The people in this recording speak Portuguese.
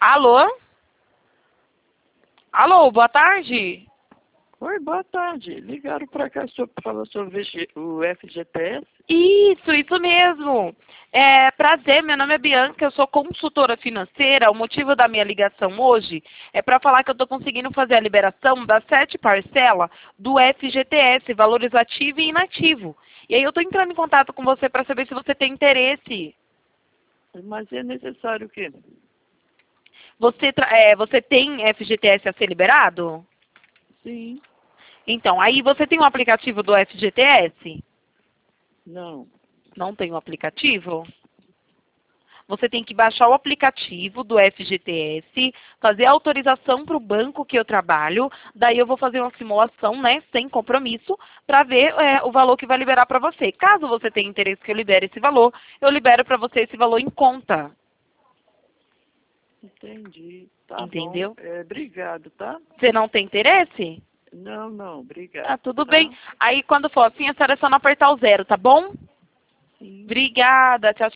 Alô? Alô, boa tarde. Oi, boa tarde. Ligaram para cá para falar sobre o FGTS? Isso mesmo. Prazer, meu nome é Bianca, eu sou consultora financeira. O motivo da minha ligação hoje é para falar que eu estou conseguindo fazer a liberação das 7 parcelas do FGTS, valores ativo e inativo. E aí eu estou entrando em contato com você para saber se você tem interesse. Mas é necessário o quê? Você tem FGTS a ser liberado? Sim, Então, aí você tem um aplicativo do FGTS? não. Não tem um aplicativo? Você tem que baixar o aplicativo do FGTS, fazer a autorização para o banco que eu trabalho, daí eu vou fazer uma simulação, né, sem compromisso, para ver o valor que vai liberar para você. Caso você tenha interesse que eu libere esse valor, eu libero para você esse valor em conta. Entendi. Tá bom. Entendeu? Obrigado, tá? Você não tem interesse? Não, Ah, obrigado, tudo bem. tá? Aí quando for assim, a senhora é só não apertar o 0, tá bom? Sim. Obrigada. Tchau,